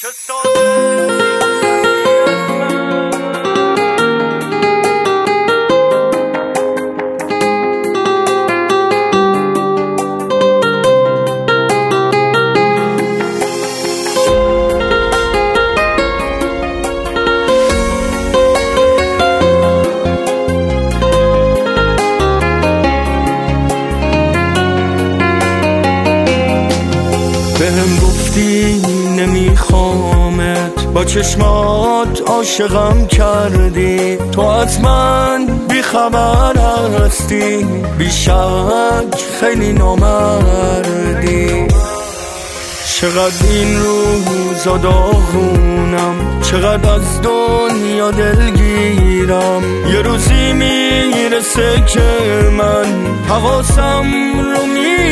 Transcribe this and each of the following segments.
بهم گفتی نمیخوامت، با چشمات عاشقم کردی، تو از من بیخبر هستی، بیشک خیلی نامردی. چقدر این روزا داغونم، چقدر از دنیا دلگیرم، یه روزی میرسه که من حواسم رو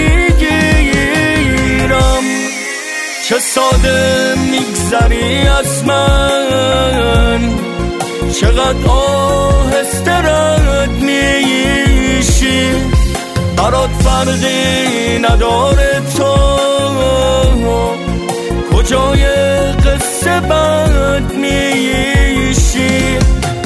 میگیرم. چه ساده میگذری از من، چقدر آهسته رد میشی، برات فرقی نداره تو کجای قصه بد میشی.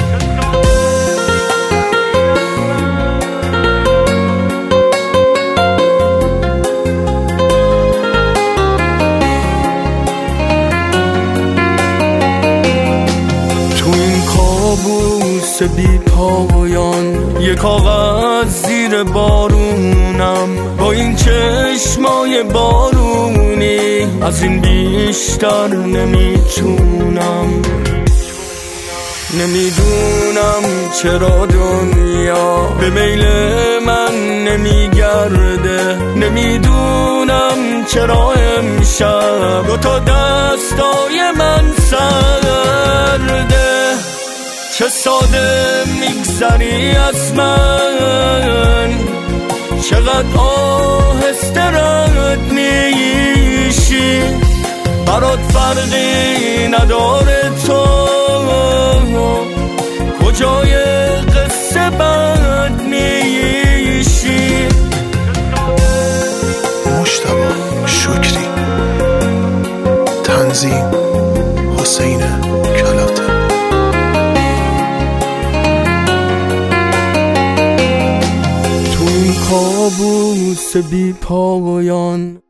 کابوس بی پایان، یه کاغذ زیر بارونم، با این چشمای بارونی از این بیشتر نمیتونم. نمیدونم چرا دنیا به میل من نمیگرده، نمیدونم چرا امشب دوتا دستای من سرده. چه ساده میگذری از من، چقدر آهسته رد میشی، برات فرقی نداره تو کجای قصه بد میشی. مجتبی شکری، تنظیم حسین کلاته. کابوس بی پایان